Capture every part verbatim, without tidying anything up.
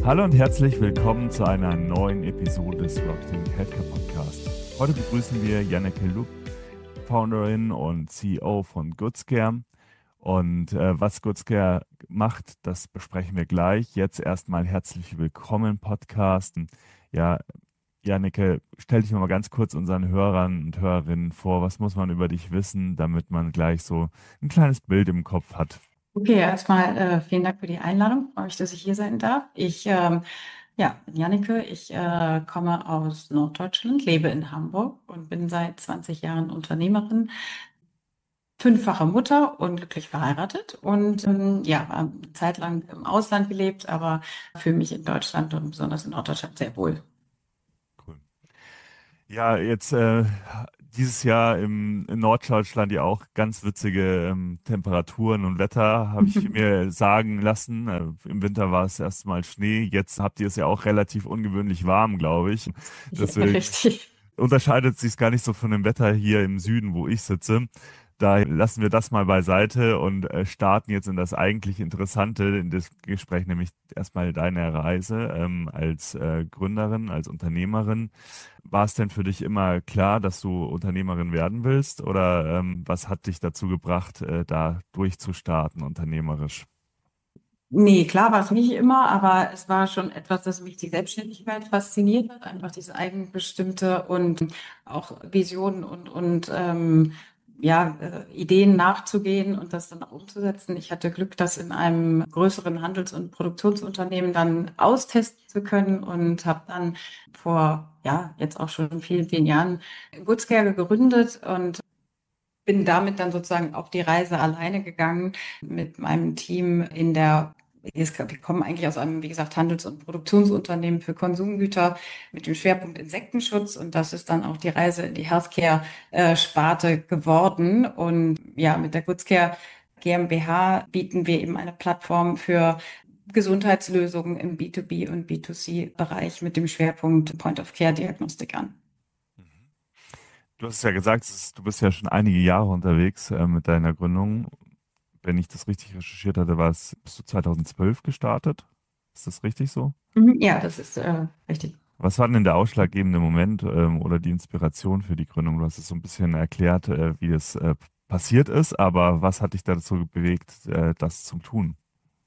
Hallo und herzlich willkommen zu einer neuen Episode des Marketing Healthcare Podcast. Heute begrüßen wir Janneke Lupp, Founderin und C E O von Goodscare. Und äh, was Goodscare macht, das besprechen wir gleich. Jetzt erstmal herzlich willkommen im Podcast. Ja, Janneke, stell dich noch mal ganz kurz unseren Hörern und Hörerinnen vor. Was muss man über dich wissen, damit man gleich so ein kleines Bild im Kopf hat? Okay, erstmal äh, vielen Dank für die Einladung. Freue mich, dass ich hier sein darf. Ich ähm, ja, bin Janneke. Ich äh, komme aus Norddeutschland, lebe in Hamburg und bin seit zwanzig Jahren Unternehmerin, fünffache Mutter und glücklich verheiratet und ähm, ja, habe eine Zeit lang im Ausland gelebt, aber fühle mich in Deutschland und besonders in Norddeutschland sehr wohl. Cool. Ja, jetzt äh, dieses Jahr im, in Norddeutschland ja auch ganz witzige ähm, Temperaturen und Wetter, habe ich mir sagen lassen. Äh, im Winter war es erstmal Schnee, jetzt habt ihr es ja auch relativ ungewöhnlich warm, glaube ich. Ja, Deswegen richtig. unterscheidet sich gar nicht so von dem Wetter hier im Süden, wo ich sitze. Da lassen wir das mal beiseite und äh, starten jetzt in das eigentlich Interessante, in das Gespräch, nämlich erstmal deine Reise ähm, als äh, Gründerin, als Unternehmerin. War es denn für dich immer klar, dass du Unternehmerin werden willst oder ähm, was hat dich dazu gebracht, äh, da durchzustarten, unternehmerisch? Nee, klar war es nicht immer, aber es war schon etwas, das mich die Selbstständigkeit fasziniert hat, einfach dieses Eigenbestimmte und auch Visionen und, und ähm, ja, äh, Ideen nachzugehen und das dann auch umzusetzen. Ich hatte Glück, das in einem größeren Handels- und Produktionsunternehmen dann austesten zu können und habe dann vor, ja, jetzt auch schon vielen, vielen Jahren Goodscare gegründet und bin damit dann sozusagen auf die Reise alleine gegangen mit meinem Team in der, wir kommen eigentlich aus einem, wie gesagt, Handels- und Produktionsunternehmen für Konsumgüter mit dem Schwerpunkt Insektenschutz. Und das ist dann auch die Reise in die Healthcare-Sparte geworden. Und ja, mit der Goodscare GmbH bieten wir eben eine Plattform für Gesundheitslösungen im B zwei B und B zwei C-Bereich mit dem Schwerpunkt Point-of-Care-Diagnostik an. Du hast es ja gesagt, es ist- du bist ja schon einige Jahre unterwegs äh, mit deiner Gründung. Wenn ich das richtig recherchiert hatte, war es, bist du zweitausendzwölf gestartet? Ist das richtig so? Mhm. Ja, das ist äh, richtig. Was war denn der ausschlaggebende Moment ähm, oder die Inspiration für die Gründung? Du hast es so ein bisschen erklärt, äh, wie es äh, passiert ist, aber was hat dich dazu bewegt, äh, das zu tun?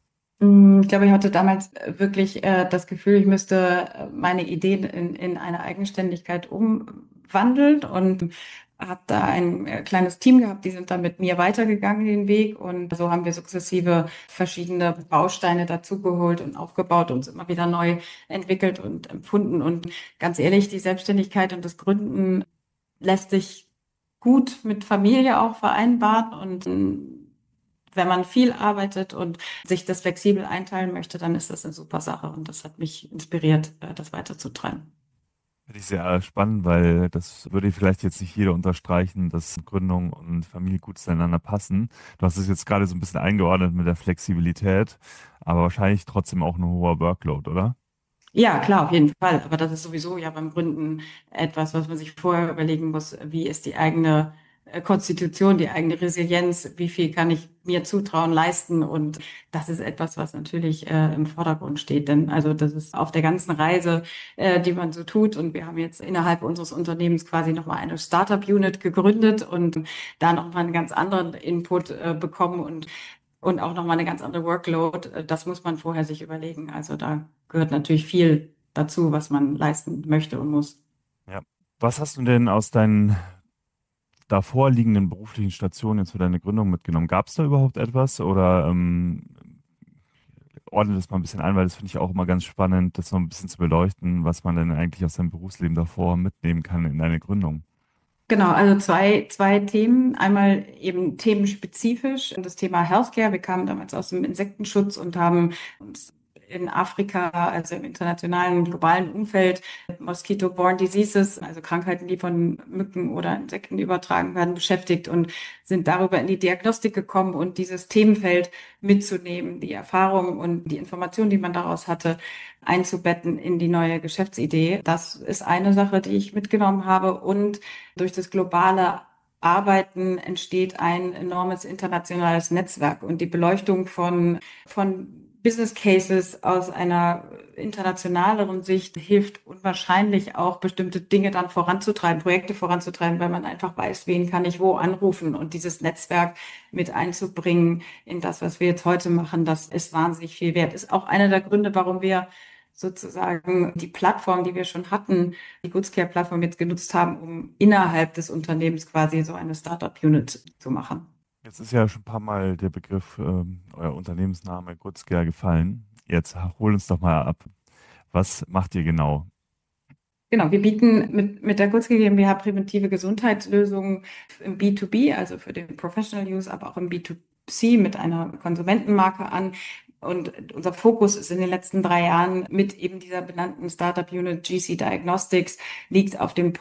Mm, Ich glaube, ich hatte damals äh, wirklich äh, das Gefühl, ich müsste äh, meine Ideen in, in eine Eigenständigkeit umwandeln und habe da ein äh, kleines Team gehabt, die sind dann mit mir weitergegangen den Weg und so haben wir sukzessive verschiedene Bausteine dazugeholt und aufgebaut, uns immer wieder neu entwickelt und empfunden und ganz ehrlich, die Selbstständigkeit und das Gründen lässt sich gut mit Familie auch vereinbaren und mm, wenn man viel arbeitet und sich das flexibel einteilen möchte, dann ist das eine super Sache. Und das hat mich inspiriert, äh, das weiterzutreiben. Finde ich sehr spannend, weil das würde vielleicht jetzt nicht jeder unterstreichen, dass Gründung und Familie gut zueinander passen. Du hast es jetzt gerade so ein bisschen eingeordnet mit der Flexibilität, aber wahrscheinlich trotzdem auch ein hoher Workload, oder? Ja, klar, auf jeden Fall. Aber das ist sowieso ja beim Gründen etwas, was man sich vorher überlegen muss. Wie ist die eigene äh, Konstitution, die eigene Resilienz? Wie viel kann ich mir zutrauen, leisten? Und das ist etwas, was natürlich äh, im Vordergrund steht. Denn also das ist auf der ganzen Reise, äh, die man so tut. Und wir haben jetzt innerhalb unseres Unternehmens quasi nochmal eine Startup-Unit gegründet und da nochmal einen ganz anderen Input äh, bekommen und und auch nochmal eine ganz andere Workload. Äh, Das muss man vorher sich überlegen. Also da gehört natürlich viel dazu, was man leisten möchte und muss. Ja. Was hast du denn aus deinen davor liegenden beruflichen Stationen jetzt für deine Gründung mitgenommen? Gab es da überhaupt etwas oder ähm, ordne das mal ein bisschen ein, weil das finde ich auch immer ganz spannend, das noch ein bisschen zu beleuchten, was man denn eigentlich aus seinem Berufsleben davor mitnehmen kann in eine Gründung. Genau, also zwei, zwei Themen. Einmal eben themenspezifisch das Thema Healthcare. Wir kamen damals aus dem Insektenschutz und haben uns in Afrika, also im internationalen, globalen Umfeld, Mosquito-borne Diseases, also Krankheiten, die von Mücken oder Insekten übertragen werden, beschäftigt und sind darüber in die Diagnostik gekommen und dieses Themenfeld mitzunehmen, die Erfahrung und die Information, die man daraus hatte, einzubetten in die neue Geschäftsidee. Das ist eine Sache, die ich mitgenommen habe und durch das globale Arbeiten entsteht ein enormes internationales Netzwerk und die Beleuchtung von, von Business Cases aus einer internationaleren Sicht hilft unwahrscheinlich auch, bestimmte Dinge dann voranzutreiben, Projekte voranzutreiben, weil man einfach weiß, wen kann ich wo anrufen, und dieses Netzwerk mit einzubringen in das, was wir jetzt heute machen, das ist wahnsinnig viel wert. Ist auch einer der Gründe, warum wir sozusagen die Plattform, die wir schon hatten, die Goodscare-Plattform jetzt genutzt haben, um innerhalb des Unternehmens quasi so eine Startup-Unit zu machen. Jetzt ist ja schon ein paar Mal der Begriff, ähm, euer Unternehmensname Goodscare gefallen. Jetzt hol uns doch mal ab. Was macht ihr genau? Genau, wir bieten mit, mit der Goodscare GmbH präventive Gesundheitslösungen im B zwei B, also für den Professional Use, aber auch im B zwei C mit einer Konsumentenmarke an. Und unser Fokus ist in den letzten drei Jahren mit eben dieser benannten Startup-Unit G C Diagnostics liegt auf dem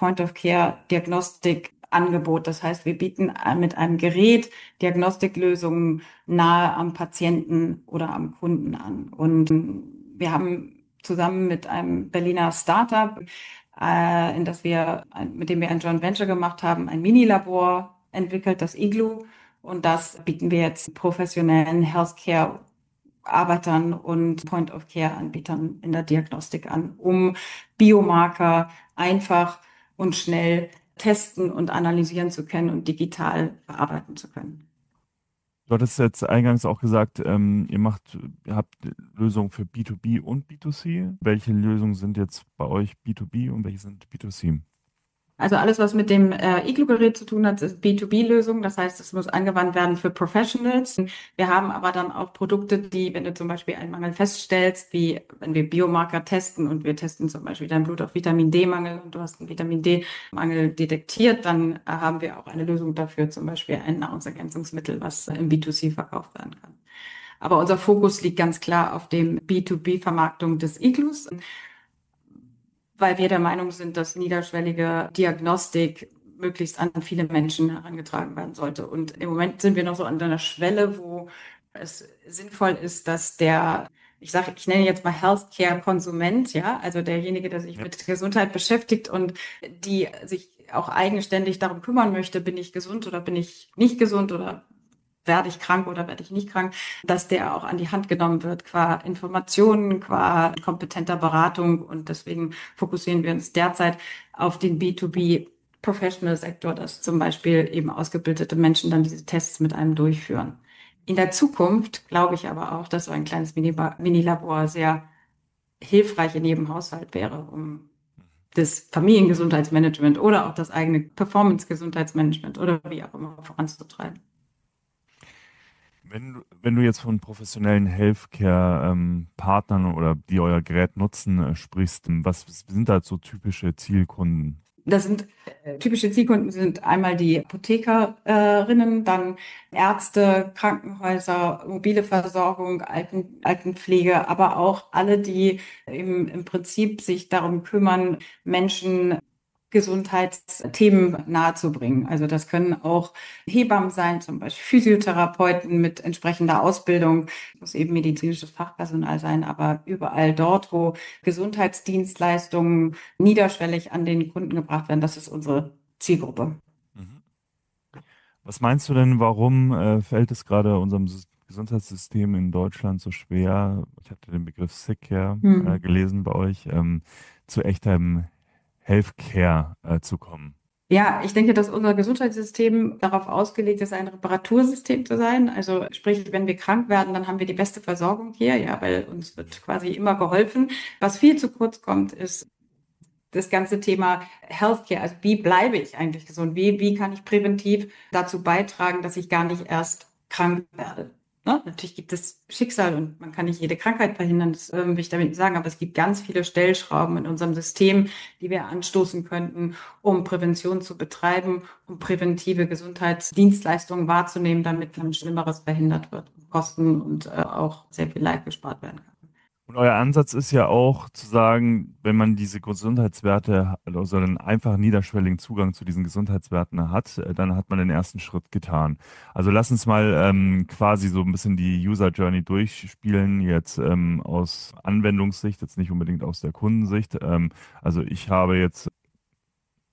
Point-of-Care-Diagnostik-Angebot. Das heißt, wir bieten mit einem Gerät Diagnostiklösungen nahe am Patienten oder am Kunden an. Und wir haben zusammen mit einem Berliner Startup, äh, in das wir, mit dem wir ein Joint Venture gemacht haben, ein Minilabor entwickelt, das Igloo. Und das bieten wir jetzt professionellen Healthcare-Arbeitern und Point-of-Care-Anbietern in der Diagnostik an, um Biomarker einfach und schnell testen und analysieren zu können und digital bearbeiten zu können. Du hattest jetzt eingangs auch gesagt, ähm, ihr macht, ihr habt Lösungen für B zwei B und B zwei C. Welche Lösungen sind jetzt bei euch B zwei B und welche sind B zwei C? Also alles, was mit dem äh, Igloo-Gerät zu tun hat, ist B zwei B-Lösung. Das heißt, es muss angewandt werden für Professionals. Wir haben aber dann auch Produkte, die, wenn du zum Beispiel einen Mangel feststellst, wie wenn wir Biomarker testen und wir testen zum Beispiel dein Blut auf Vitamin D-Mangel und du hast einen Vitamin D-Mangel detektiert, dann äh, haben wir auch eine Lösung dafür, zum Beispiel ein Nahrungsergänzungsmittel, was äh, im B zwei C verkauft werden kann. Aber unser Fokus liegt ganz klar auf dem B zwei B-Vermarktung des Igloos, weil wir der Meinung sind, dass niederschwellige Diagnostik möglichst an viele Menschen herangetragen werden sollte. Und im Moment sind wir noch so an einer Schwelle, wo es sinnvoll ist, dass der, ich sage, ich nenne jetzt mal Healthcare-Konsument, ja, also derjenige, der sich Ja. mit Gesundheit beschäftigt und die sich auch eigenständig darum kümmern möchte, bin ich gesund oder bin ich nicht gesund oder werde ich krank oder werde ich nicht krank, dass der auch an die Hand genommen wird, qua Informationen, qua kompetenter Beratung. Und deswegen fokussieren wir uns derzeit auf den B zwei B Professional Sektor, dass zum Beispiel eben ausgebildete Menschen dann diese Tests mit einem durchführen. In der Zukunft glaube ich aber auch, dass so ein kleines Mini-Labor sehr hilfreich in jedem Haushalt wäre, um das Familiengesundheitsmanagement oder auch das eigene Performance-Gesundheitsmanagement oder wie auch immer voranzutreiben. Wenn, du- wenn du jetzt von professionellen Healthcare-Partnern oder die euer Gerät nutzen, äh, sprichst, was sind da so typische Zielkunden? Das sind äh, typische Zielkunden sind einmal die Apothekerinnen, dann Ärzte, Krankenhäuser, mobile Versorgung, Alten, Altenpflege, aber auch alle, die im, im Prinzip sich darum kümmern, Menschen Gesundheitsthemen nahezubringen. Also das können auch Hebammen sein, zum Beispiel Physiotherapeuten mit entsprechender Ausbildung, muss eben medizinisches Fachpersonal sein, aber überall dort, wo Gesundheitsdienstleistungen niederschwellig an den Kunden gebracht werden, das ist unsere Zielgruppe. Mhm. Was meinst du denn, warum äh, fällt es gerade unserem Sys- Gesundheitssystem in Deutschland so schwer, ich hatte den Begriff Sick Care äh, Hm. gelesen bei euch, ähm, zu echtem Healthcare äh, zu kommen? Ja, ich denke, dass unser Gesundheitssystem darauf ausgelegt ist, ein Reparatursystem zu sein. Also sprich, wenn wir krank werden, dann haben wir die beste Versorgung hier, ja, weil uns wird quasi immer geholfen. Was viel zu kurz kommt, ist das ganze Thema Healthcare. Also wie bleibe ich eigentlich gesund? Wie, wie kann ich präventiv dazu beitragen, dass ich gar nicht erst krank werde? Ne? Natürlich gibt es Schicksal und man kann nicht jede Krankheit verhindern, das ähm, will ich damit nicht sagen, aber es gibt ganz viele Stellschrauben in unserem System, die wir anstoßen könnten, um Prävention zu betreiben, um präventive Gesundheitsdienstleistungen wahrzunehmen, damit dann Schlimmeres verhindert wird, Kosten und äh, auch sehr viel Leid gespart werden kann. Und euer Ansatz ist ja auch zu sagen, wenn man diese Gesundheitswerte, ha- also einen einfachen niederschwelligen Zugang zu diesen Gesundheitswerten hat, äh, dann hat man den ersten Schritt getan. Also lass uns mal ähm, quasi so ein bisschen die User Journey durchspielen, jetzt ähm, aus Anwendungssicht, jetzt nicht unbedingt aus der Kundensicht. Ähm, also ich habe jetzt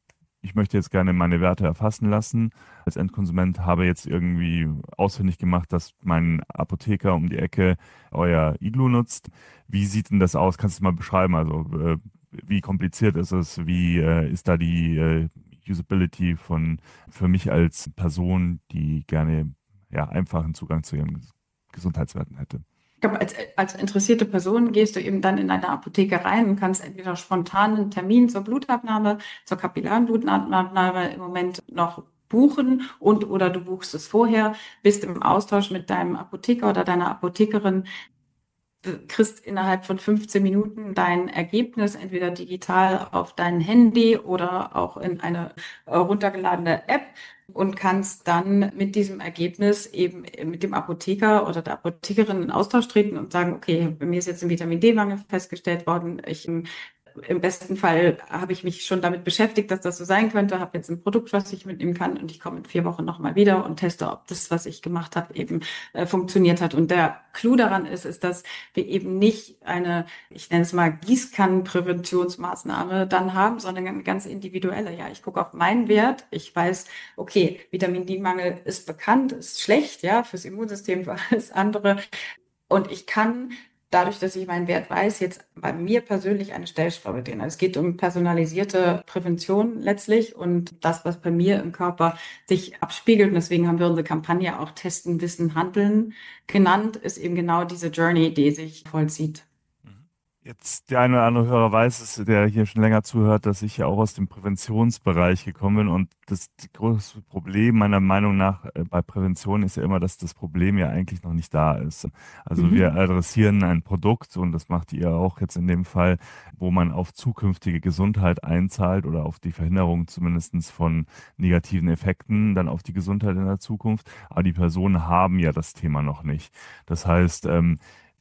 ich möchte jetzt gerne meine Werte erfassen lassen. Als Endkonsument habe jetzt irgendwie ausfindig gemacht, dass mein Apotheker um die Ecke euer Iglu nutzt. Wie sieht denn das aus? Kannst du es mal beschreiben? Also äh, wie kompliziert ist es? Wie äh, ist da die äh, Usability von für mich als Person, die gerne ja einfachen Zugang zu ihren Gesundheitswerten hätte? Ich glaube, als, als interessierte Person gehst du eben dann in eine Apotheke rein und kannst entweder spontan einen Termin zur Blutabnahme, zur kapillaren Blutabnahme im Moment noch buchen und oder du buchst es vorher, bist im Austausch mit deinem Apotheker oder deiner Apothekerin, kriegst innerhalb von fünfzehn Minuten dein Ergebnis entweder digital auf dein Handy oder auch in eine äh, runtergeladene App und kannst dann mit diesem Ergebnis eben mit dem Apotheker oder der Apothekerin in Austausch treten und sagen, okay, bei mir ist jetzt ein Vitamin D-Mangel festgestellt worden. Ich im besten Fall habe ich mich schon damit beschäftigt, dass das so sein könnte, habe jetzt ein Produkt, was ich mitnehmen kann und ich komme in vier Wochen nochmal wieder und teste, ob das, was ich gemacht habe, eben äh, funktioniert hat. Und der Clou daran ist, ist, dass wir eben nicht eine, ich nenne es mal Gießkannenpräventionsmaßnahme dann haben, sondern eine ganz individuelle. Ja, ich gucke auf meinen Wert, ich weiß, okay, Vitamin D-Mangel ist bekannt, ist schlecht, ja, fürs Immunsystem, für alles andere. Und ich kann dadurch, dass ich meinen Wert weiß, jetzt bei mir persönlich eine Stellschraube drehen. Also es geht um personalisierte Prävention letztlich und das, was bei mir im Körper sich abspiegelt. Und deswegen haben wir unsere Kampagne auch Testen, Wissen, Handeln genannt, ist eben genau diese Journey, die sich vollzieht. Jetzt der eine oder andere Hörer weiß es, der hier schon länger zuhört, dass ich ja auch aus dem Präventionsbereich gekommen bin. Und das, das größte Problem meiner Meinung nach äh, bei Prävention ist ja immer, dass das Problem ja eigentlich noch nicht da ist. Also wir Mhm. adressieren ein Produkt und das macht ihr auch jetzt in dem Fall, wo man auf zukünftige Gesundheit einzahlt oder auf die Verhinderung zumindestens von negativen Effekten dann auf die Gesundheit in der Zukunft. Aber die Personen haben ja das Thema noch nicht. Das heißt, ähm,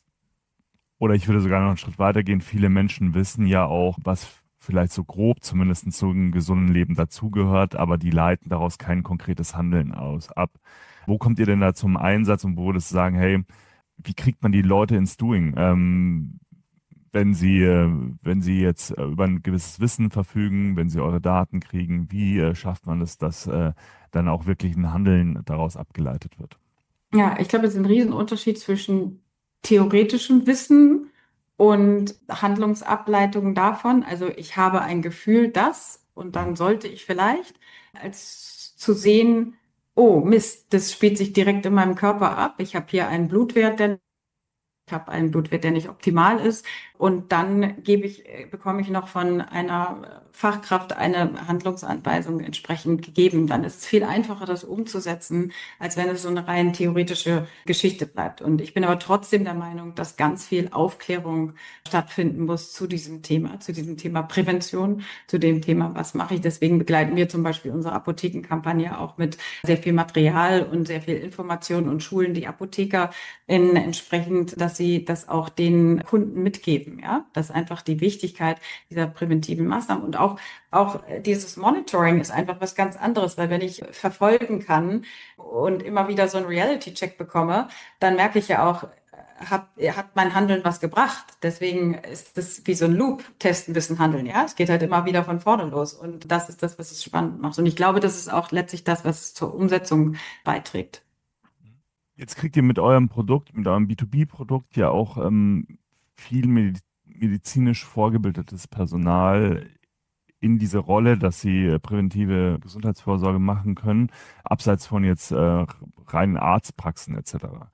oder ich würde sogar noch einen Schritt weiter gehen. Viele Menschen wissen ja auch, was vielleicht so grob zumindest zu einem gesunden Leben dazugehört, aber die leiten daraus kein konkretes Handeln aus ab. Wo kommt ihr denn da zum Einsatz und wo würdest du sagen, hey, wie kriegt man die Leute ins Doing? Ähm, wenn sie, äh, wenn sie jetzt äh, über ein gewisses Wissen verfügen, wenn sie eure Daten kriegen, wie äh, schafft man es, dass äh, dann auch wirklich ein Handeln daraus abgeleitet wird? Ja, ich glaube, es ist ein Riesenunterschied zwischen theoretischem Wissen und Handlungsableitungen davon. Also ich habe ein Gefühl, dass, und Mhm. dann sollte ich vielleicht, als zu sehen, oh Mist, das spielt sich direkt in meinem Körper ab. Ich habe hier einen Blutwert, der ich habe einen Blutwert, der nicht optimal ist. Und dann gebe ich, äh, bekomme ich noch von einer Fachkraft eine Handlungsanweisung entsprechend gegeben. Dann ist es viel einfacher, das umzusetzen, als wenn es so eine rein theoretische Geschichte bleibt. Und ich bin aber trotzdem der Meinung, dass ganz viel Aufklärung stattfinden muss zu diesem Thema, zu diesem Thema Prävention, zu dem Thema, was mache ich. Deswegen begleiten wir zum Beispiel unsere Apothekenkampagne auch mit sehr viel Material und sehr viel Information und schulen die Apotheker in entsprechend, dass sie das auch den Kunden mitgeben, ja, dass einfach die Wichtigkeit dieser präventiven Maßnahmen und auch auch dieses Monitoring ist einfach was ganz anderes, weil wenn ich verfolgen kann und immer wieder so einen Reality-Check bekomme, dann merke ich ja auch, hat, hat mein Handeln was gebracht. Deswegen ist das wie so ein Loop, testen, wissen, handeln. Ja, es geht halt immer wieder von vorne los. Und das ist das, was es spannend macht. Und ich glaube, das ist auch letztlich das, was zur Umsetzung beiträgt. Jetzt kriegt ihr mit eurem Produkt, mit eurem B zwei B-Produkt ja auch ähm, viel medi- medizinisch vorgebildetes Personal in diese Rolle, dass sie äh, präventive Gesundheitsvorsorge machen können, abseits von jetzt äh, reinen Arztpraxen et cetera.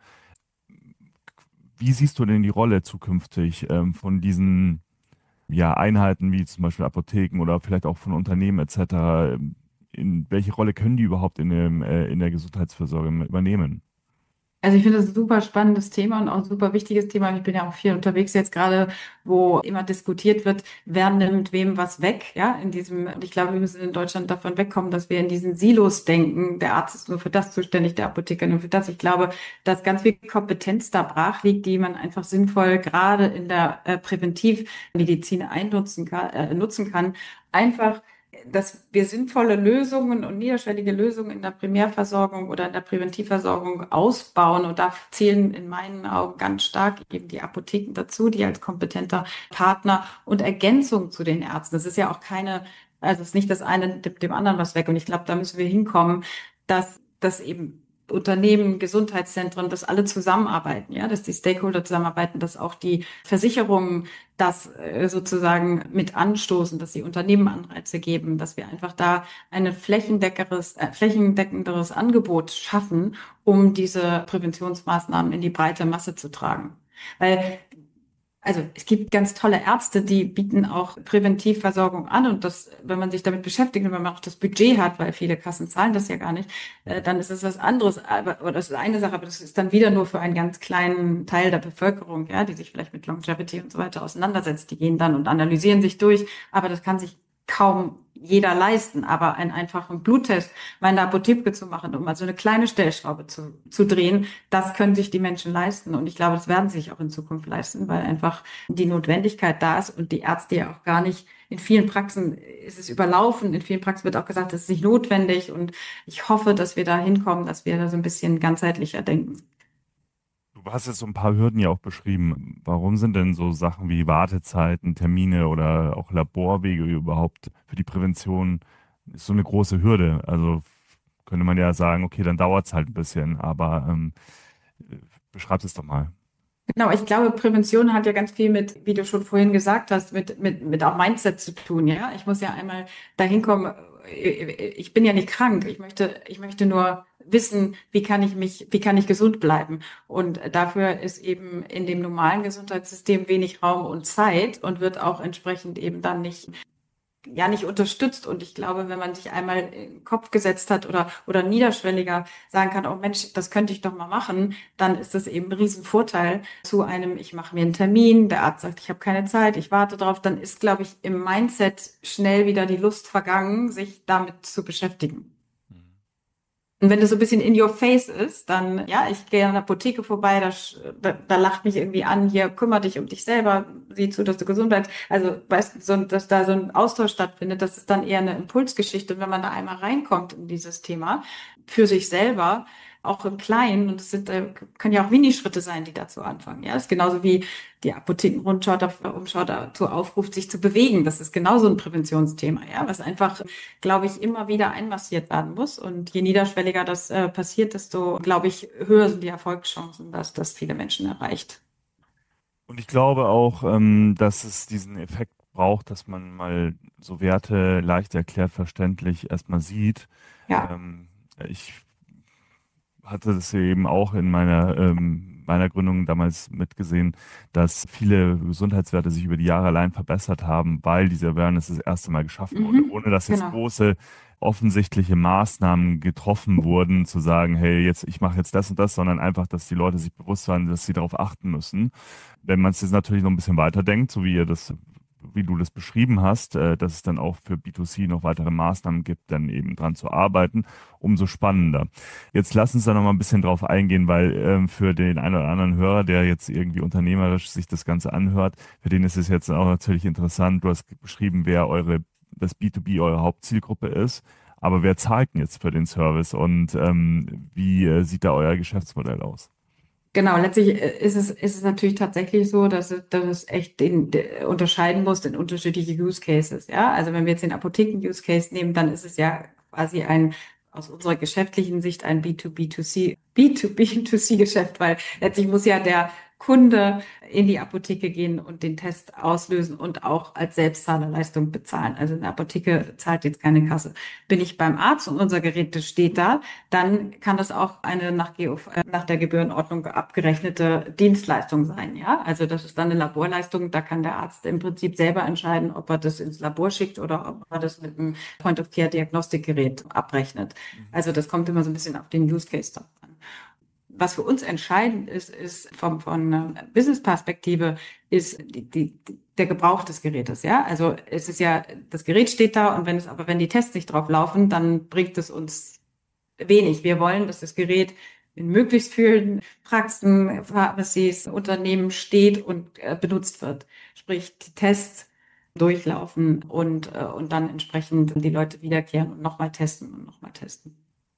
Wie siehst du denn die Rolle zukünftig ähm, von diesen ja, Einheiten wie zum Beispiel Apotheken oder vielleicht auch von Unternehmen et cetera? In welche Rolle können die überhaupt in dem, äh, in der Gesundheitsvorsorge übernehmen? Also ich finde das ein super spannendes Thema und auch ein super wichtiges Thema. Ich bin ja auch viel unterwegs jetzt gerade, wo immer diskutiert wird, wer nimmt wem was weg, ja, in diesem, und ich glaube, wir müssen in Deutschland davon wegkommen, dass wir in diesen Silos denken. Der Arzt ist nur für das zuständig, der Apotheker nur für das. Ich glaube, dass ganz viel Kompetenz da brach liegt, die man einfach sinnvoll gerade in der äh, Präventivmedizin einnutzen kann, äh, nutzen kann. Einfach dass wir sinnvolle Lösungen und niederschwellige Lösungen in der Primärversorgung oder in der Präventivversorgung ausbauen. Und da zählen in meinen Augen ganz stark eben die Apotheken dazu, die als kompetenter Partner und Ergänzung zu den Ärzten. Das ist ja auch keine Also es ist nicht das eine nimmt dem anderen was weg. Und ich glaube, da müssen wir hinkommen, dass, dass eben Unternehmen, Gesundheitszentren, dass alle zusammenarbeiten, ja, dass die Stakeholder zusammenarbeiten, dass auch die Versicherungen das äh, sozusagen mit anstoßen, dass die Unternehmen Anreize geben, dass wir einfach da ein flächendeckenderes, äh, flächendeckenderes Angebot schaffen, um diese Präventionsmaßnahmen in die breite Masse zu tragen. Weil also es gibt ganz tolle Ärzte, die bieten auch Präventivversorgung an und das, wenn man sich damit beschäftigt und wenn man auch das Budget hat, weil viele Kassen zahlen das ja gar nicht, äh, dann ist es was anderes. Aber, oder das ist eine Sache, aber das ist dann wieder nur für einen ganz kleinen Teil der Bevölkerung, ja, die sich vielleicht mit Longevity und so weiter auseinandersetzt. Die gehen dann und analysieren sich durch, aber das kann sich kaum jeder leisten. Aber einen einfachen Bluttest mal in der Apotheke zu machen, um mal so eine kleine Stellschraube zu, zu drehen, das können sich die Menschen leisten. Und ich glaube, das werden sie sich auch in Zukunft leisten, weil einfach die Notwendigkeit da ist und die Ärzte ja auch gar nicht, in vielen Praxen ist es überlaufen, in vielen Praxen wird auch gesagt, das ist nicht notwendig. Und ich hoffe, dass wir da hinkommen, dass wir da so ein bisschen ganzheitlicher denken. Du hast jetzt so ein paar Hürden ja auch beschrieben. Warum sind denn so Sachen wie Wartezeiten, Termine oder auch Laborwege überhaupt für die Prävention so eine große Hürde? Also könnte man ja sagen, okay, dann dauert es halt ein bisschen, aber ähm, beschreib es doch mal. Genau, ich glaube, Prävention hat ja ganz viel mit, wie du schon vorhin gesagt hast, mit, mit, mit auch Mindset zu tun, ja. Ich muss ja einmal dahin kommen, ich bin ja nicht krank. Ich möchte, ich möchte nur wissen, wie kann ich mich, wie kann ich gesund bleiben? Und dafür ist eben in dem normalen Gesundheitssystem wenig Raum und Zeit und wird auch entsprechend eben dann nicht ja nicht unterstützt. Und ich glaube, wenn man sich einmal in den Kopf gesetzt hat oder, oder niederschwelliger sagen kann, oh Mensch, das könnte ich doch mal machen, dann ist das eben ein Riesenvorteil zu einem, ich mache mir einen Termin, der Arzt sagt, ich habe keine Zeit, ich warte drauf, dann ist, glaube ich, im Mindset schnell wieder die Lust vergangen, sich damit zu beschäftigen. Und wenn das so ein bisschen in your face ist, dann, ja, ich gehe an der Apotheke vorbei, da, da, da lacht mich irgendwie an, hier, kümmere dich um dich selber, sieh zu, dass du gesund bleibst. Also, weißt du, so, dass da so ein Austausch stattfindet, das ist dann eher eine Impulsgeschichte. Und wenn man da einmal reinkommt in dieses Thema, für sich selber, auch im Kleinen, und es sind, äh, können ja auch Minischritte sein, die dazu anfangen. Ja, das ist genauso wie die Apothekenrundschau, da- Umschau dazu aufruft, sich zu bewegen. Das ist genauso ein Präventionsthema, ja, was einfach, glaube ich, immer wieder einmassiert werden muss. Und je niederschwelliger das äh, passiert, desto, glaube ich, höher sind die Erfolgschancen, dass das viele Menschen erreicht. Und ich glaube auch, ähm, dass es diesen Effekt braucht, dass man mal so Werte leicht erklärt, verständlich erstmal sieht. Ja, Ähm, ich hatte das eben auch in meiner, ähm, meiner Gründung damals mitgesehen, dass viele Gesundheitswerte sich über die Jahre allein verbessert haben, weil diese Awareness das erste Mal geschaffen wurde, mhm. ohne dass jetzt Genau. große offensichtliche Maßnahmen getroffen wurden, zu sagen, hey, jetzt ich mache jetzt das und das, sondern einfach, dass die Leute sich bewusst waren, dass sie darauf achten müssen. Wenn man es jetzt natürlich noch ein bisschen weiterdenkt, so wie ihr das, wie du das beschrieben hast, äh, dass es dann auch für B zwei C noch weitere Maßnahmen gibt, dann eben dran zu arbeiten, umso spannender. Jetzt lass uns da noch mal ein bisschen drauf eingehen, weil ähm, für den einen oder anderen Hörer, der jetzt irgendwie unternehmerisch sich das Ganze anhört, für den ist es jetzt auch natürlich interessant. Du hast beschrieben, wer eure, das B zwei B eure Hauptzielgruppe ist. Aber wer zahlt denn jetzt für den Service und ähm, wie äh, sieht da euer Geschäftsmodell aus? Genau, letztlich äh, ist es, ist es natürlich tatsächlich so, dass es, dass es echt den, de, unterscheiden muss in unterschiedliche Use Cases. Ja, also wenn wir jetzt den Apotheken-Use Case nehmen, dann ist es ja quasi ein, aus unserer geschäftlichen Sicht ein B zwei B zwei C, B zwei B zwei C Geschäft, weil letztlich muss ja der Kunde in die Apotheke gehen und den Test auslösen und auch als Selbstzahlerleistung bezahlen. Also eine Apotheke zahlt jetzt keine Kasse. Bin ich beim Arzt und unser Gerät steht da, dann kann das auch eine nach, G O V, äh, nach der Gebührenordnung abgerechnete Dienstleistung sein. Ja, also das ist dann eine Laborleistung. Da kann der Arzt im Prinzip selber entscheiden, ob er das ins Labor schickt oder ob er das mit einem Point-of-Care-Diagnostikgerät abrechnet. Mhm. Also das kommt immer so ein bisschen auf den Use Case drauf an. Was für uns entscheidend ist, ist vom, von einer Business-Perspektive, ist die, die, der Gebrauch des Gerätes. Ja, also es ist ja, das Gerät steht da und wenn es aber, wenn die Tests nicht drauf laufen, dann bringt es uns wenig. Wir wollen, dass das Gerät in möglichst vielen Praxen, Pharmacies, Unternehmen steht und äh, benutzt wird. Sprich, die Tests durchlaufen und, äh, und dann entsprechend die Leute wiederkehren und nochmal testen und nochmal testen.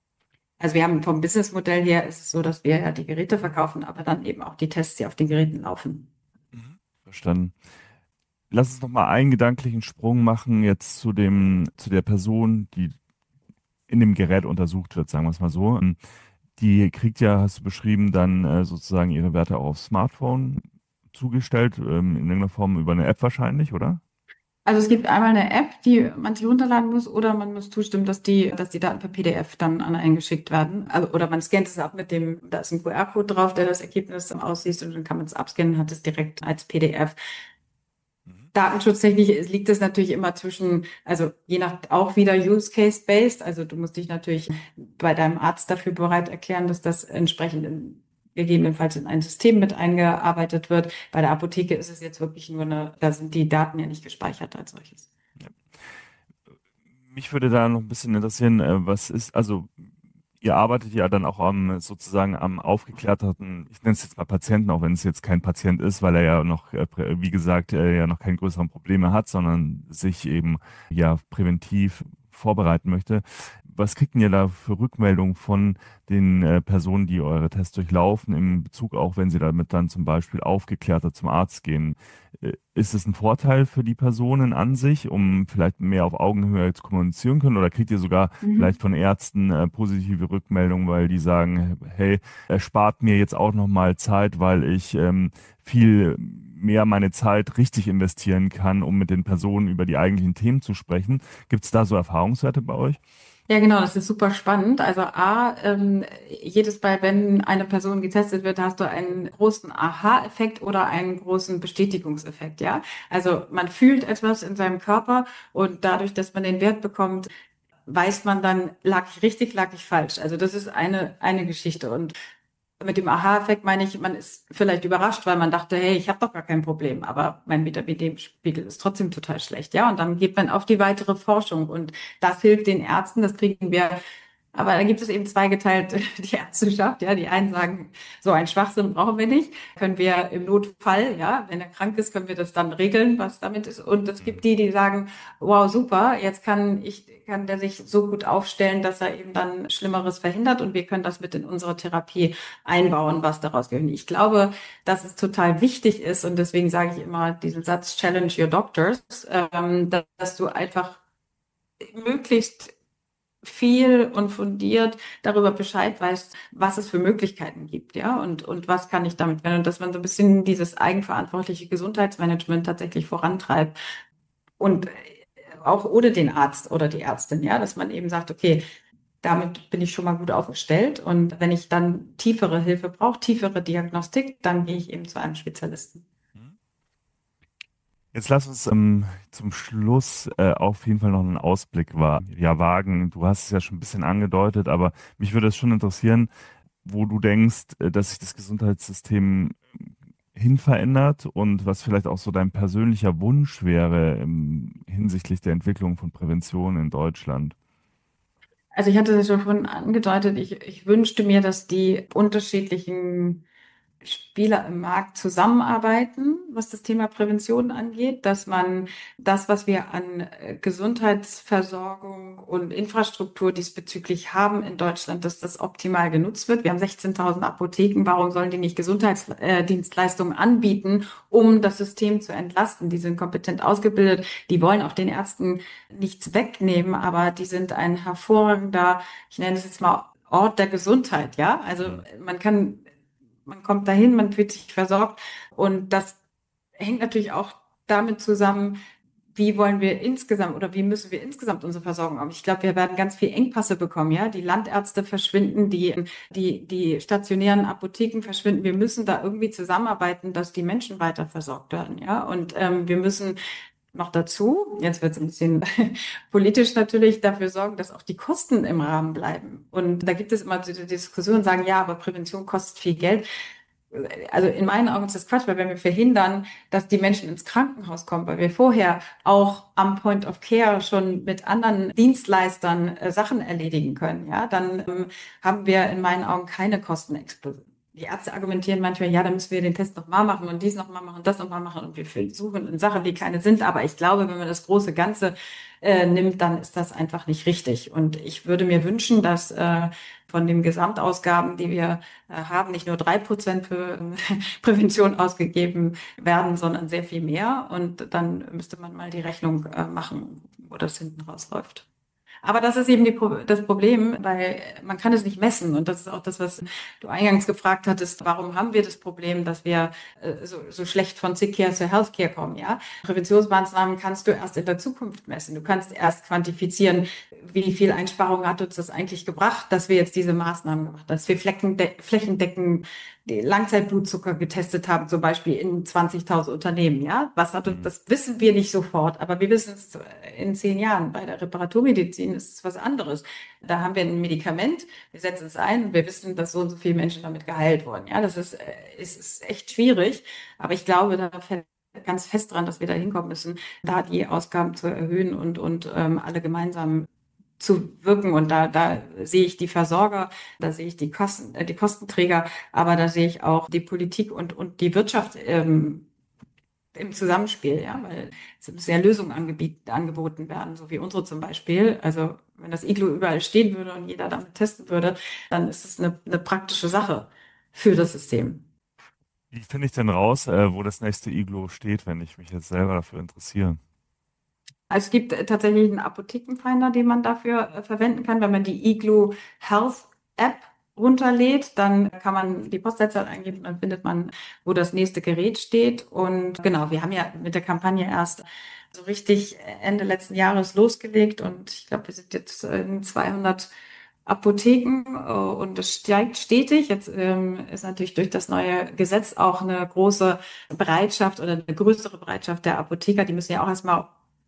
Also wir haben vom Businessmodell her ist es so, dass wir ja die Geräte verkaufen, aber dann eben auch die Tests, die auf den Geräten laufen. Mhm. Verstanden. lass uns noch mal einen gedanklichen Sprung machen jetzt zu dem, zu der Person, die in dem Gerät untersucht wird, sagen wir es mal so. Ähm, Die kriegt ja, hast du beschrieben, dann äh, sozusagen ihre Werte auch aufs Smartphone zugestellt, ähm, in irgendeiner Form über eine App wahrscheinlich, oder? Also es gibt einmal eine App, die man sich runterladen muss, oder man muss zustimmen, dass die, dass die Daten per P D F dann an einen geschickt werden. Also, oder man scannt es ab mit dem, da ist ein Q R-Code drauf, der das Ergebnis aussieht, und dann kann man es abscannen, hat es direkt als P D F. Mhm. Datenschutztechnisch liegt es natürlich immer zwischen, also je nach, auch wieder Use Case based. Also du musst dich natürlich bei deinem Arzt dafür bereit erklären, dass das entsprechend in, gegebenenfalls in ein System mit eingearbeitet wird. Bei der Apotheke ist es jetzt wirklich nur eine, da sind die Daten ja nicht gespeichert als solches. Ja. Mich würde da noch ein bisschen interessieren, äh, was ist, also ihr arbeitet ja dann auch am sozusagen am aufgeklärten, ich nenne es jetzt mal Patienten, auch wenn es jetzt kein Patient ist, weil er ja noch, äh, prä- wie gesagt, äh, ja noch keine größeren Probleme hat, sondern sich eben ja präventiv vorbereiten möchte. Was kriegt denn ihr da für Rückmeldungen von den äh, Personen, die eure Tests durchlaufen, in Bezug auch, wenn sie damit dann zum Beispiel aufgeklärter zum Arzt gehen? Äh, Ist es ein Vorteil für die Personen an sich, um vielleicht mehr auf Augenhöhe zu kommunizieren können? Oder kriegt ihr sogar vielleicht Mhm. von Ärzten äh, positive Rückmeldungen, weil die sagen, hey, er spart mir jetzt auch nochmal Zeit, weil ich ähm, viel mehr meine Zeit richtig investieren kann, um mit den Personen über die eigentlichen Themen zu sprechen. Gibt es da so Erfahrungswerte bei euch? Ja, genau, das ist super spannend. Also A, ähm, jedes Mal, wenn eine Person getestet wird, hast du einen großen Aha-Effekt oder einen großen Bestätigungseffekt, ja. Also man fühlt etwas in seinem Körper, und dadurch, dass man den Wert bekommt, weiß man dann, lag ich richtig, lag ich falsch. Also das ist eine, eine Geschichte. Und mit dem Aha-Effekt meine ich, man ist vielleicht überrascht, weil man dachte, hey, ich habe doch gar kein Problem, aber mein Vitamin D-Spiegel ist trotzdem total schlecht, ja. Und dann geht man auf die weitere Forschung, und das hilft den Ärzten. Das kriegen wir, aber da gibt es eben zweigeteilt die Ärzteschaft, ja. Die einen sagen, so ein Schwachsinn brauchen wir nicht, können wir im Notfall, ja, wenn er krank ist, können wir das dann regeln, was damit ist. Und es gibt die, die sagen, wow, super, jetzt kann ich, kann der sich so gut aufstellen, dass er eben dann Schlimmeres verhindert, und wir können das mit in unsere Therapie einbauen, was daraus gehört. Ich glaube, dass es total wichtig ist, und deswegen sage ich immer diesen Satz, challenge your doctors, ähm, dass, dass du einfach möglichst viel und fundiert darüber Bescheid weißt, was es für Möglichkeiten gibt, ja, und, und was kann ich damit werden, und dass man so ein bisschen dieses eigenverantwortliche Gesundheitsmanagement tatsächlich vorantreibt, und auch ohne den Arzt oder die Ärztin, ja, dass man eben sagt, okay, damit bin ich schon mal gut aufgestellt, und wenn ich dann tiefere Hilfe brauche, tiefere Diagnostik, dann gehe ich eben zu einem Spezialisten. Mhm. Jetzt lass uns ähm, zum Schluss äh, auf jeden Fall noch einen Ausblick wa ja, wagen. Du hast es ja schon ein bisschen angedeutet, aber mich würde es schon interessieren, wo du denkst, äh, dass sich das Gesundheitssystem hin verändert und was vielleicht auch so dein persönlicher Wunsch wäre ähm, hinsichtlich der Entwicklung von Prävention in Deutschland. Also ich hatte das schon vorhin angedeutet, ich, ich wünschte mir, dass die unterschiedlichen Spieler im Markt zusammenarbeiten, was das Thema Prävention angeht, dass man das, was wir an äh, Gesundheitsversorgung und Infrastruktur diesbezüglich haben in Deutschland, dass das optimal genutzt wird. Wir haben sechzehntausend Apotheken. Warum sollen die nicht Gesundheitsdienstleistungen anbieten, um das System zu entlasten? Die sind kompetent ausgebildet. Die wollen auch den Ärzten nichts wegnehmen, aber die sind ein hervorragender, ich nenne es jetzt mal Ort der Gesundheit, ja. Also Mhm. man kann man kommt dahin, man fühlt sich versorgt, und das hängt natürlich auch damit zusammen, wie wollen wir insgesamt oder wie müssen wir insgesamt unsere Versorgung haben. Ich glaube, wir werden ganz viel Engpässe bekommen, ja. Die Landärzte verschwinden, die, die, die stationären Apotheken verschwinden. Wir müssen da irgendwie zusammenarbeiten, dass die Menschen weiter versorgt werden, ja. Und ähm, wir müssen noch dazu, jetzt wird es ein bisschen politisch natürlich, dafür sorgen, dass auch die Kosten im Rahmen bleiben. Und da gibt es immer diese Diskussion, sagen, ja, aber Prävention kostet viel Geld. Also in meinen Augen ist das Quatsch, weil wenn wir verhindern, dass die Menschen ins Krankenhaus kommen, weil wir vorher auch am Point of Care schon mit anderen Dienstleistern äh, Sachen erledigen können, ja, dann ähm, haben wir in meinen Augen keine Kostenexplosion. Die Ärzte argumentieren manchmal, ja, da müssen wir den Test nochmal machen und dies nochmal machen und das nochmal machen und wir suchen in Sachen, die keine sind. Aber ich glaube, wenn man das große Ganze äh, nimmt, dann ist das einfach nicht richtig. Und ich würde mir wünschen, dass äh, von den Gesamtausgaben, die wir äh, haben, nicht nur drei Prozent für äh, Prävention ausgegeben werden, sondern sehr viel mehr. Und dann müsste man mal die Rechnung äh, machen, wo das hinten rausläuft. Aber das ist eben die, das Problem, weil man kann es nicht messen. Und das ist auch das, was du eingangs gefragt hattest. Warum haben wir das Problem, dass wir äh, so, so schlecht von Sick Care zu Healthcare kommen? Ja, Präventionsmaßnahmen kannst du erst in der Zukunft messen. Du kannst erst quantifizieren, wie viel Einsparung hat uns das eigentlich gebracht, dass wir jetzt diese Maßnahmen gemacht haben, dass wir flächendeckend die Langzeitblutzucker getestet haben, zum Beispiel in zwanzigtausend Unternehmen. Ja, was hat, Mhm. das wissen wir nicht sofort, aber wir wissen es in zehn Jahren. Bei der Reparaturmedizin ist es was anderes. Da haben wir ein Medikament, wir setzen es ein und wir wissen, dass so und so viele Menschen damit geheilt wurden. Ja, das ist, ist, ist echt schwierig, aber ich glaube, da fällt ganz fest dran, dass wir da hinkommen müssen, da die Ausgaben zu erhöhen und, und ähm, alle gemeinsam zu wirken. Und da, da sehe ich die Versorger, da sehe ich die Kosten, äh, die Kostenträger, aber da sehe ich auch die Politik und, und die Wirtschaft ähm, im Zusammenspiel, ja, weil es müssen ja Lösungen angebiet, angeboten werden, so wie unsere zum Beispiel. Also wenn das Iglu überall stehen würde und jeder damit testen würde, dann ist es eine, eine praktische Sache für das System. Wie finde ich denn raus, äh, wo das nächste Iglo steht, wenn ich mich jetzt selber dafür interessiere? Also es gibt äh, tatsächlich einen Apothekenfinder, den man dafür äh, verwenden kann. Wenn man die Iglu Health App runterlädt, dann kann man die Postleitzahl eingeben, dann findet man, wo das nächste Gerät steht. Und genau, wir haben ja mit der Kampagne erst so richtig Ende letzten Jahres losgelegt und ich glaube, wir sind jetzt in zweihundert Apotheken äh, und es steigt stetig. Jetzt ähm, ist natürlich durch das neue Gesetz auch eine große Bereitschaft oder eine größere Bereitschaft der Apotheker. Die müssen ja auch erstmal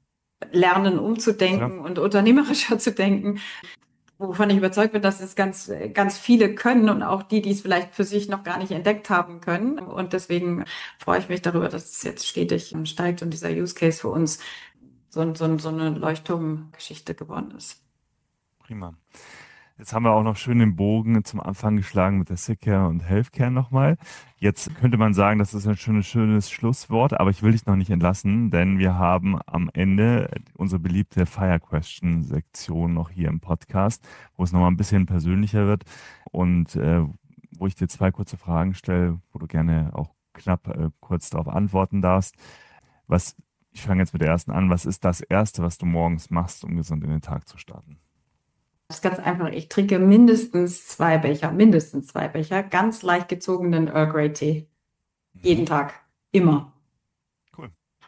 lernen, Klar. umzudenken und unternehmerischer zu denken, wovon ich überzeugt bin, dass es ganz, ganz viele können und auch die, die es vielleicht für sich noch gar nicht entdeckt haben können. Und deswegen freue ich mich darüber, dass es jetzt stetig steigt und dieser Use Case für uns so, so, so eine Leuchtturmgeschichte geworden ist. Prima. Jetzt haben wir auch noch schön den Bogen zum Anfang geschlagen mit der Sick Care und Healthcare nochmal. Jetzt könnte man sagen, das ist ein schönes, schönes Schlusswort, aber ich will dich noch nicht entlassen, denn wir haben am Ende unsere beliebte Fire Question Sektion noch hier im Podcast, wo es nochmal ein bisschen persönlicher wird und äh, wo ich dir zwei kurze Fragen stelle, wo du gerne auch knapp äh, kurz darauf antworten darfst. Was, ich fange jetzt mit der ersten an. Was ist das Erste, was du morgens machst, um gesund in den Tag zu starten? Das ist ganz einfach. Ich trinke mindestens zwei Becher, mindestens zwei Becher, ganz leicht gezogenen Earl Grey Tee. Mhm. Jeden Tag. Immer. Cool.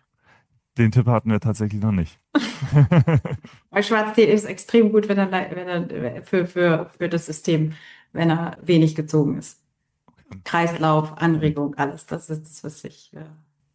Den Tipp hatten wir tatsächlich noch nicht. Weil Schwarztee ist extrem gut, wenn er, wenn er für, für, für das System, wenn er wenig gezogen ist. Kreislauf, Anregung, alles. Das ist das, was ich. Äh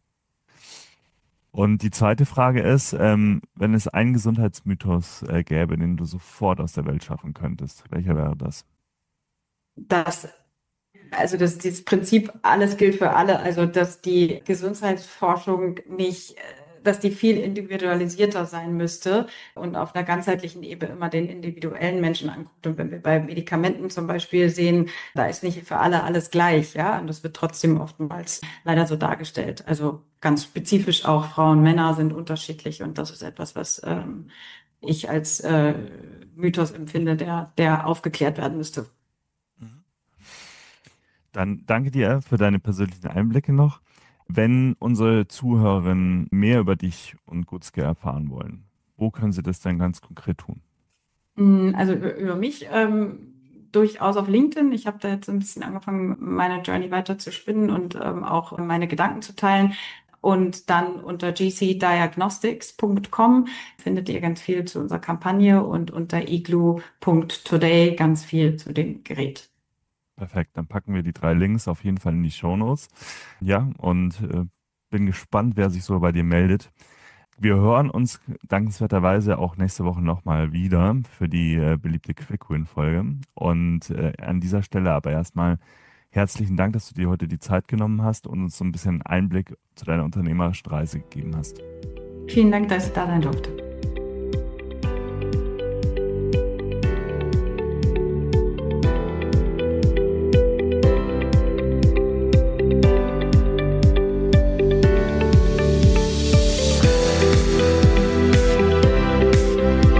Und die zweite Frage ist, ähm, wenn es einen Gesundheitsmythos äh, gäbe, den du sofort aus der Welt schaffen könntest, welcher wäre das? das, also das, dieses Prinzip, alles gilt für alle, also dass die Gesundheitsforschung nicht, äh, dass die viel individualisierter sein müsste und auf einer ganzheitlichen Ebene immer den individuellen Menschen anguckt. Und wenn wir bei Medikamenten zum Beispiel sehen, da ist nicht für alle alles gleich, ja, und das wird trotzdem oftmals leider so dargestellt. Also ganz spezifisch auch Frauen, Männer sind unterschiedlich und das ist etwas, was ähm, ich als äh, Mythos empfinde, der, der aufgeklärt werden müsste. Mhm. Dann danke dir für deine persönlichen Einblicke noch. Wenn unsere Zuhörerinnen mehr über dich und Goodscare erfahren wollen, wo können sie das denn ganz konkret tun? Mm, Also über, über mich ähm, durchaus auf LinkedIn. Ich habe da jetzt ein bisschen angefangen, meine Journey weiter zu spinnen und ähm, auch meine Gedanken zu teilen. Und dann unter g c diagnostics punkt com findet ihr ganz viel zu unserer Kampagne und unter iglu punkt today ganz viel zu dem Gerät. Perfekt, dann packen wir die drei Links auf jeden Fall in die Shownotes. Ja, und äh, bin gespannt, wer sich so bei dir meldet. Wir hören uns dankenswerterweise auch nächste Woche nochmal wieder für die äh, beliebte Quick-Win-Folge. Und äh, an dieser Stelle aber erstmal herzlichen Dank, dass du dir heute die Zeit genommen hast und uns so ein bisschen Einblick zu deiner unternehmerischen Reise gegeben hast. Vielen Dank, dass ich da sein durfte.